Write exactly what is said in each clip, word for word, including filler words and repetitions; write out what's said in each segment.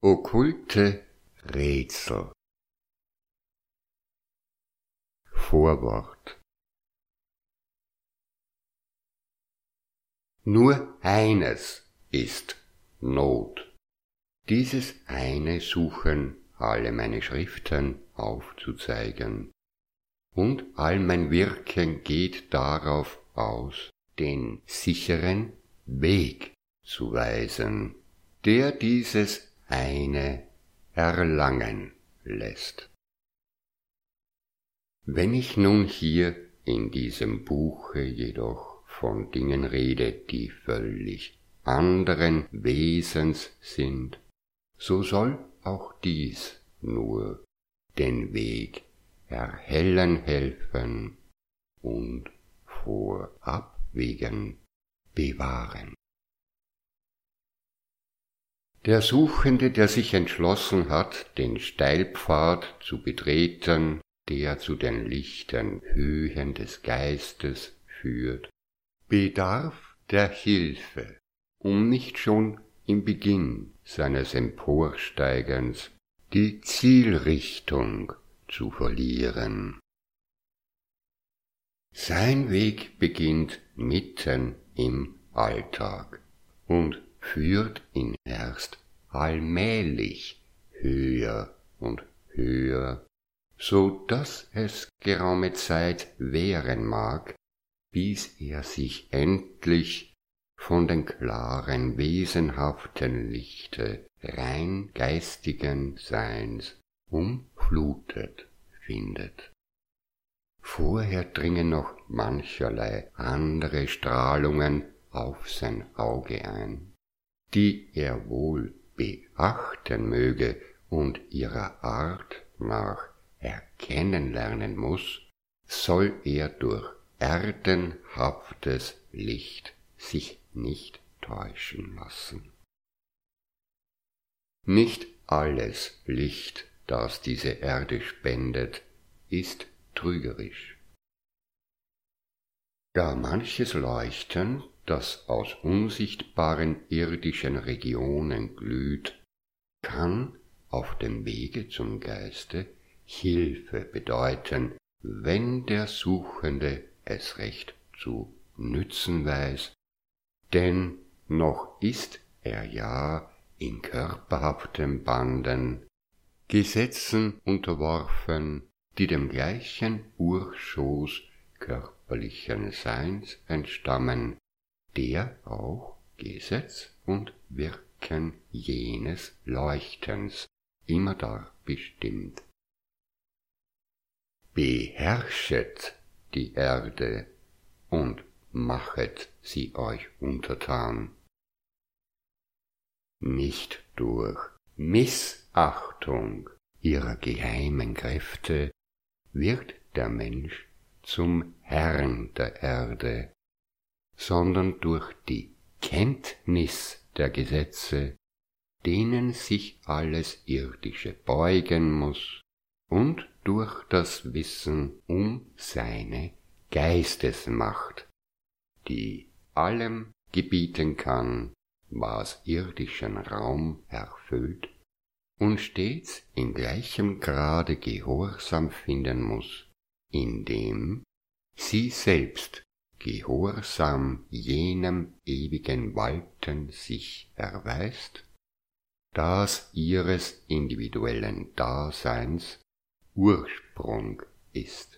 Okkulte Rätsel. Vorwort. Nur eines ist Not. Dieses eine suchen alle meine Schriften aufzuzeigen. Und all mein Wirken geht darauf aus, den sicheren Weg zu weisen, der dieses eine erlangen lässt. Wenn ich nun hier in diesem Buche jedoch von Dingen rede, die völlig anderen Wesens sind, so soll auch dies nur den Weg erhellen helfen und vor Abwägen bewahren. Der Suchende, der sich entschlossen hat, den Steilpfad zu betreten, der zu den lichten Höhen des Geistes führt, bedarf der Hilfe, um nicht schon im Beginn seines Emporsteigens die Zielrichtung zu verlieren. Sein Weg beginnt mitten im Alltag und führt ihn erst allmählich höher und höher, so dass es geraume Zeit währen mag, bis er sich endlich von den klaren, wesenhaften Lichte rein geistigen Seins umflutet findet. Vorher dringen noch mancherlei andere Strahlungen auf sein Auge ein, die er wohl beachten möge und ihrer Art nach erkennen lernen muß, soll er durch erdenhaftes Licht sich nicht täuschen lassen. Nicht alles Licht, das diese Erde spendet, ist trügerisch. Da manches Leuchten, das aus unsichtbaren irdischen Regionen glüht, kann auf dem Wege zum Geiste Hilfe bedeuten, wenn der Suchende es recht zu nützen weiß, denn noch ist er ja in körperhaften Banden, Gesetzen unterworfen, die dem gleichen Urschoß körperlichen Seins entstammen, der auch Gesetz und Wirken jenes Leuchtens immerdar bestimmt. Beherrschet die Erde und machet sie euch untertan. Nicht durch Missachtung ihrer geheimen Kräfte wird der Mensch zum Herrn der Erde, sondern durch die Kenntnis der Gesetze, denen sich alles Irdische beugen muß, und durch das Wissen um seine Geistesmacht, die allem gebieten kann, was irdischen Raum erfüllt, und stets in gleichem Grade Gehorsam finden muß, indem sie selbst gehorsam jenem ewigen Walten sich erweist, das ihres individuellen Daseins Ursprung ist.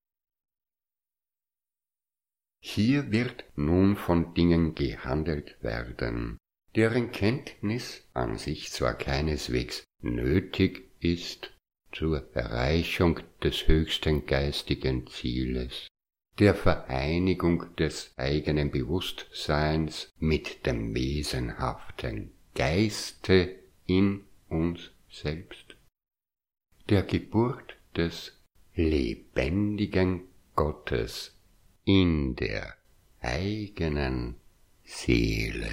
Hier wird nun von Dingen gehandelt werden, deren Kenntnis an sich zwar keineswegs nötig ist zur Erreichung des höchsten geistigen Zieles, der Vereinigung des eigenen Bewusstseins mit dem wesenhaften Geiste in uns selbst, der Geburt des lebendigen Gottes in der eigenen Seele.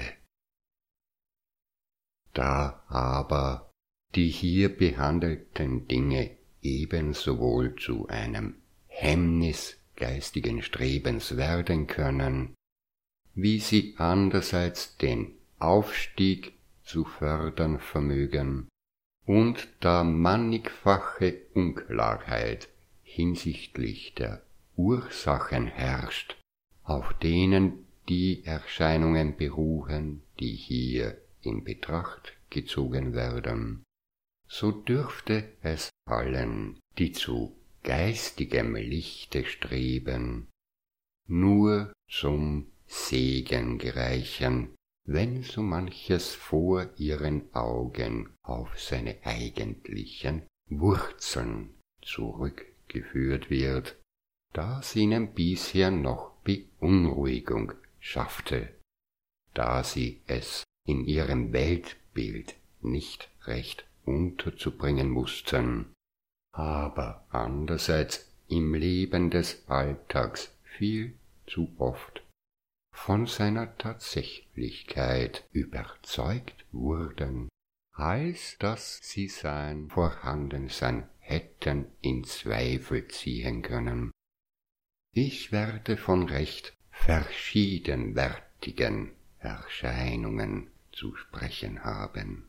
Da aber die hier behandelten Dinge ebensowohl zu einem Hemmnis geistigen Strebens werden können, wie sie andererseits den Aufstieg zu fördern vermögen, und da mannigfache Unklarheit hinsichtlich der Ursachen herrscht, auf denen die Erscheinungen beruhen, die hier in Betracht gezogen werden, so dürfte es allen, die zu geistigem Lichte streben, nur zum Segen gereichen, wenn so manches vor ihren Augen auf seine eigentlichen Wurzeln zurückgeführt wird, das ihnen bisher noch Beunruhigung schaffte, da sie es in ihrem Weltbild nicht recht unterzubringen wussten, aber andererseits im Leben des Alltags viel zu oft von seiner Tatsächlichkeit überzeugt wurden, als dass sie sein Vorhandensein hätten in Zweifel ziehen können. Ich werde von recht verschiedenwertigen Erscheinungen zu sprechen haben.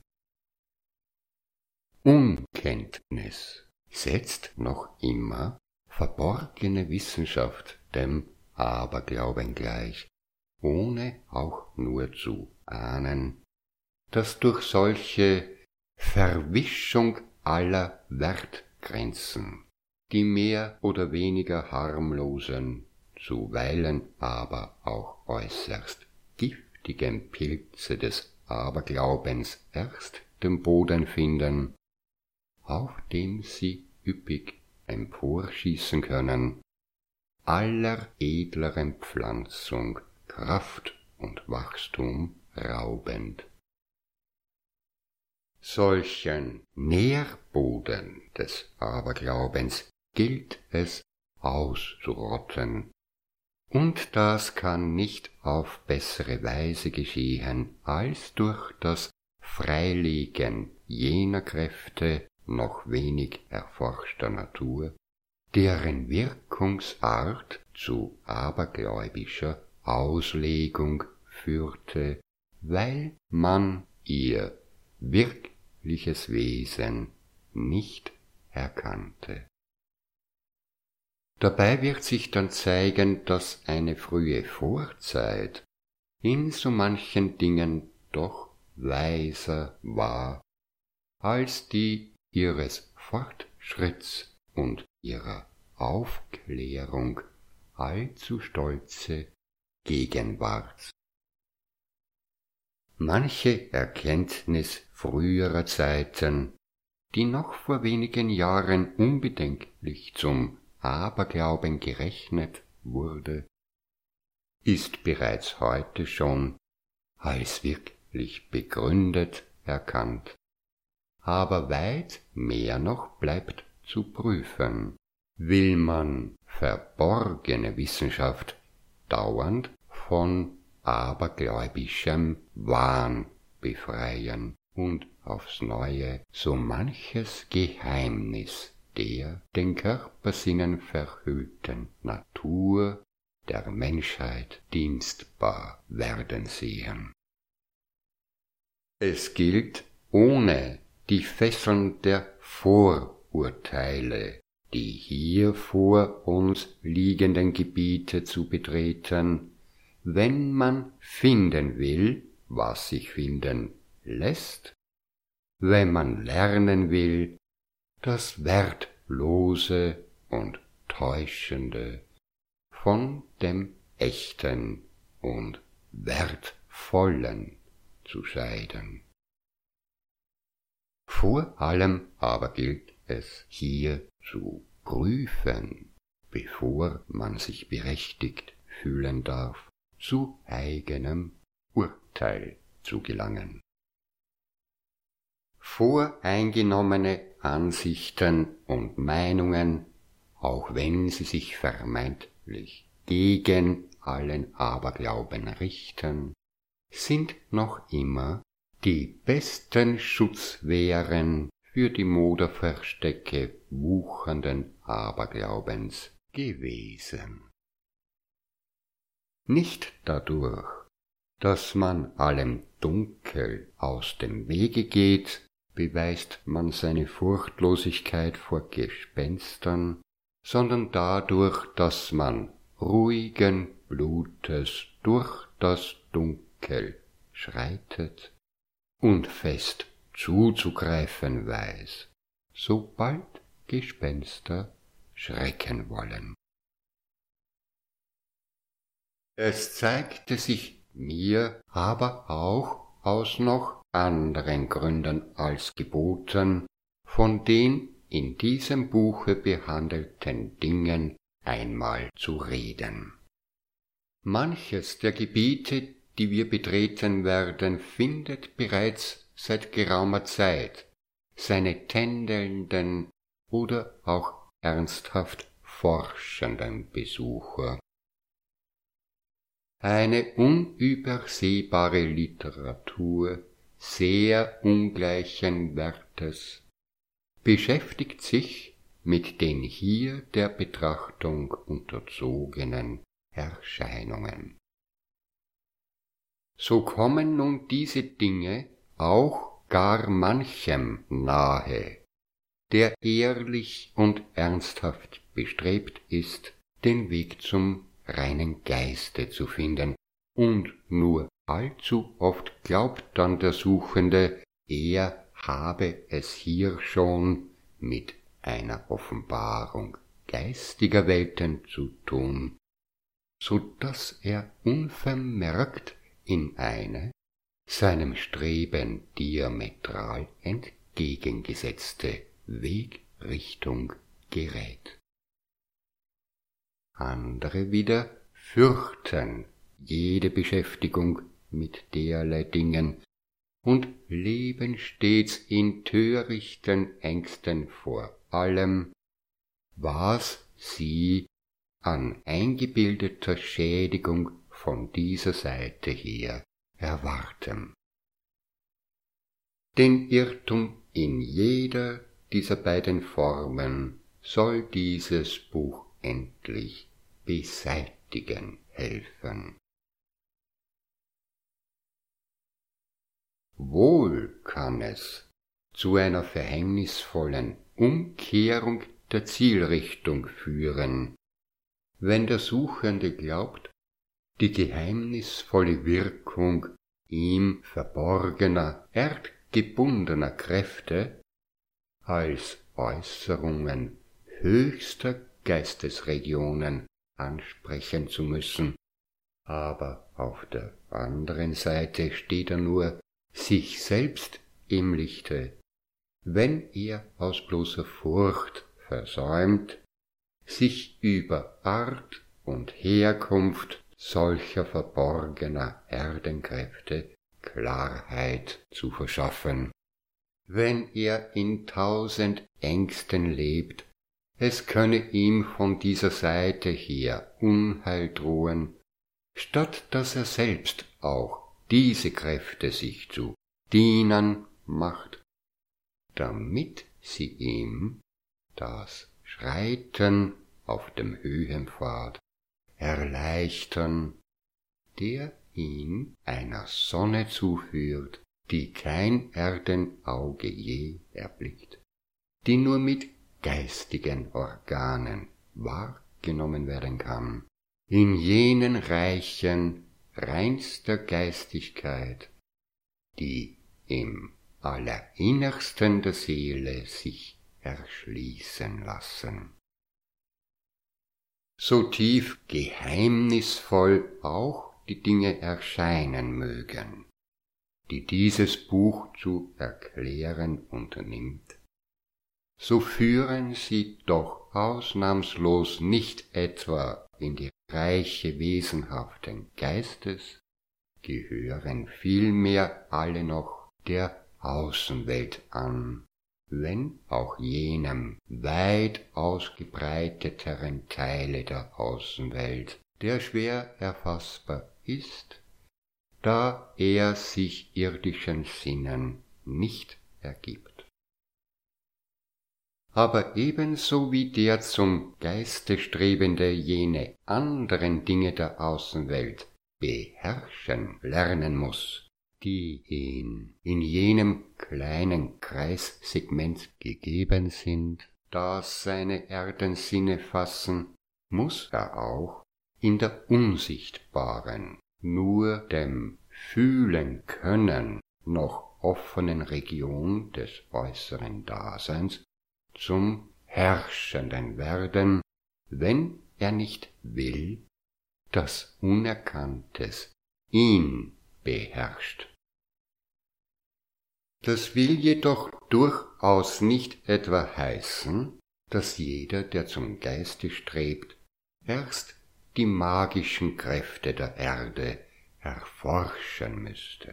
Unkenntnis setzt noch immer verborgene Wissenschaft dem Aberglauben gleich, ohne auch nur zu ahnen, dass durch solche Verwischung aller Wertgrenzen die mehr oder weniger harmlosen, zuweilen aber auch äußerst giftigen Pilze des Aberglaubens erst den Boden finden, auf dem sie üppig emporschießen können, aller edleren Pflanzung Kraft und Wachstum raubend. Solchen Nährboden des Aberglaubens gilt es auszurotten, und das kann nicht auf bessere Weise geschehen als durch das Freilegen jener Kräfte noch wenig erforschter Natur, deren Wirkungsart zu abergläubischer Auslegung führte, weil man ihr wirkliches Wesen nicht erkannte. Dabei wird sich dann zeigen, dass eine frühe Vorzeit in so manchen Dingen doch weiser war als die ihres Fortschritts und ihrer Aufklärung allzu stolze Gegenwart. Manche Erkenntnis früherer Zeiten, die noch vor wenigen Jahren unbedenklich zum Aberglauben gerechnet wurde, ist bereits heute schon als wirklich begründet erkannt, aber weit mehr noch bleibt zu prüfen, will man verborgene Wissenschaft dauernd von abergläubischem Wahn befreien und aufs Neue so manches Geheimnis der den Körpersinnen verhüllten Natur der Menschheit dienstbar werden sehen. Es gilt, ohne die Fesseln der Vorurteile die hier vor uns liegenden Gebiete zu betreten, wenn man finden will, was sich finden lässt, wenn man lernen will, das Wertlose und Täuschende von dem Echten und Wertvollen zu scheiden. Vor allem aber gilt es hier zu prüfen, bevor man sich berechtigt fühlen darf, zu eigenem Urteil zu gelangen. Voreingenommene Ansichten und Meinungen, auch wenn sie sich vermeintlich gegen allen Aberglauben richten, sind noch immer die besten Schutzwehren für die Moderverstecke wuchernden Aberglaubens gewesen. Nicht dadurch, dass man allem Dunkel aus dem Wege geht, beweist man seine Furchtlosigkeit vor Gespenstern, sondern dadurch, dass man ruhigen Blutes durch das Dunkel schreitet und fest zuzugreifen weiß, sobald Gespenster schrecken wollen. Es zeigte sich mir aber auch aus noch anderen Gründen als geboten, von den in diesem Buche behandelten Dingen einmal zu reden. Manches der Gebiete, die wir betreten werden, findet bereits seit geraumer Zeit seine tändelnden oder auch ernsthaft forschenden Besucher. Eine unübersehbare Literatur sehr ungleichen Wertes beschäftigt sich mit den hier der Betrachtung unterzogenen Erscheinungen. So kommen nun diese Dinge auch gar manchem nahe, der ehrlich und ernsthaft bestrebt ist, den Weg zum reinen Geiste zu finden, und nur allzu oft glaubt dann der Suchende, er habe es hier schon mit einer Offenbarung geistiger Welten zu tun, so daß er unvermerkt in eine seinem Streben diametral entgegengesetzte Wegrichtung gerät. Andere wieder fürchten jede Beschäftigung mit derlei Dingen und leben stets in törichten Ängsten vor allem, was sie an eingebildeter Schädigung von dieser Seite her erwarten. Den Irrtum in jeder dieser beiden Formen soll dieses Buch endlich beseitigen helfen. Wohl kann es zu einer verhängnisvollen Umkehrung der Zielrichtung führen, wenn der Suchende glaubt, die geheimnisvolle Wirkung ihm verborgener, erdgebundener Kräfte als Äußerungen höchster Geistesregionen ansprechen zu müssen, aber auf der anderen Seite steht er nur sich selbst im Lichte, wenn er aus bloßer Furcht versäumt, sich über Art und Herkunft solcher verborgener Erdenkräfte Klarheit zu verschaffen. Wenn er in tausend Ängsten lebt, es könne ihm von dieser Seite her Unheil drohen, statt dass er selbst auch diese Kräfte sich zu dienen macht, damit sie ihm das Schreiten auf dem Höhenpfad erleichtern, der ihn einer Sonne zuführt, die kein Erdenauge je erblickt, die nur mit geistigen Organen wahrgenommen werden kann, in jenen Reichen reinster Geistigkeit, die im Allerinnersten der Seele sich erschließen lassen. So tief geheimnisvoll auch die Dinge erscheinen mögen, die dieses Buch zu erklären unternimmt, so führen sie doch ausnahmslos nicht etwa in die Reiche wesenhaften Geistes, gehören vielmehr alle noch der Außenwelt an, wenn auch jenem weit ausgebreiteteren Teile der Außenwelt, der schwer erfassbar ist, da er sich irdischen Sinnen nicht ergibt. Aber ebenso wie der zum Geiste Strebende jene anderen Dinge der Außenwelt beherrschen lernen muß, die ihn in jenem kleinen Kreissegment gegeben sind, das seine Erdensinne fassen, muß er auch in der unsichtbaren, nur dem Fühlen können noch offenen Region des äußeren Daseins zum Herrschenden werden, wenn er nicht will, dass Unerkanntes ihn beherrscht. Das will jedoch durchaus nicht etwa heißen, dass jeder, der zum Geiste strebt, erst die magischen Kräfte der Erde erforschen müsste.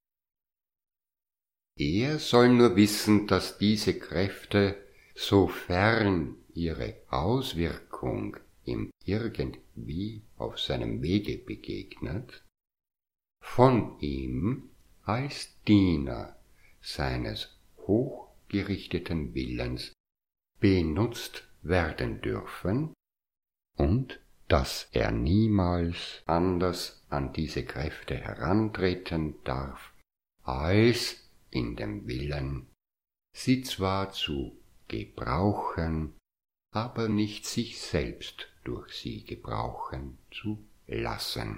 Er soll nur wissen, dass diese Kräfte, sofern ihre Auswirkung ihm irgendwie auf seinem Wege begegnet, von ihm als Diener seines hochgerichteten Willens benutzt werden dürfen und dass er niemals anders an diese Kräfte herantreten darf, als in dem Willen, sie zwar zu gebrauchen, aber nicht sich selbst durch sie gebrauchen zu lassen.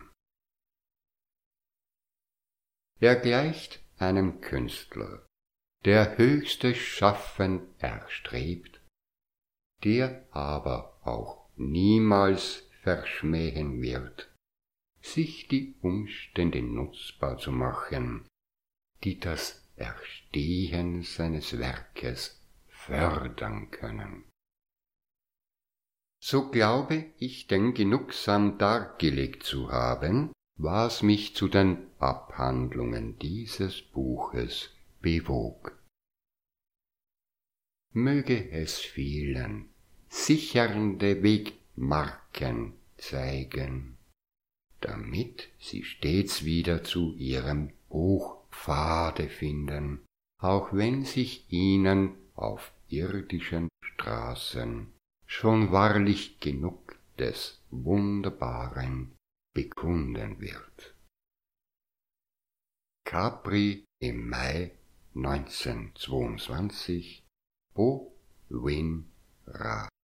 Er gleicht einem Künstler, der höchstes Schaffen erstrebt, der aber auch niemals verschmähen wird, sich die Umstände nutzbar zu machen, die das Erstehen seines Werkes fördern können. So glaube ich denn genugsam dargelegt zu haben, was mich zu den Abhandlungen dieses Buches bewog. Möge es vielen sichernde Wegmarken zeigen, damit sie stets wieder zu ihrem Hochpfade finden, auch wenn sich ihnen auf irdischen Straßen schon wahrlich genug des Wunderbaren bekunden wird. Capri im Mai neunzehnhundertzweiundzwanzig, Bo Win Ra.